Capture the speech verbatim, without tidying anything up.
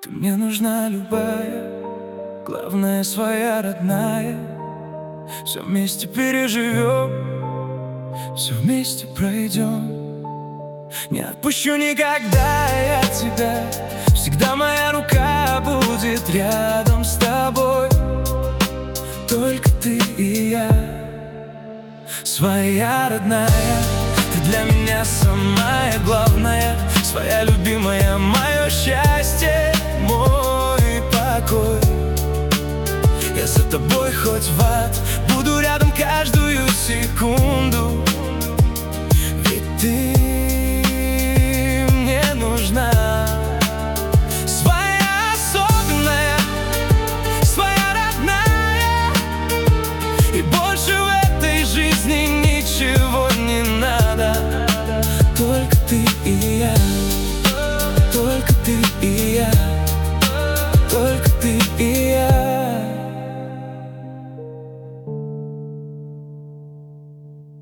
Ты мне нужна любая, главное своя родная. Все вместе переживем, все вместе пройдем. Не отпущу никогда я тебя, всегда моя рука будет рядом с тобой. Только ты и я, своя родная. Ты для меня самая главная, своя любимая, мое счастье, мой покой. Я за тобой хоть в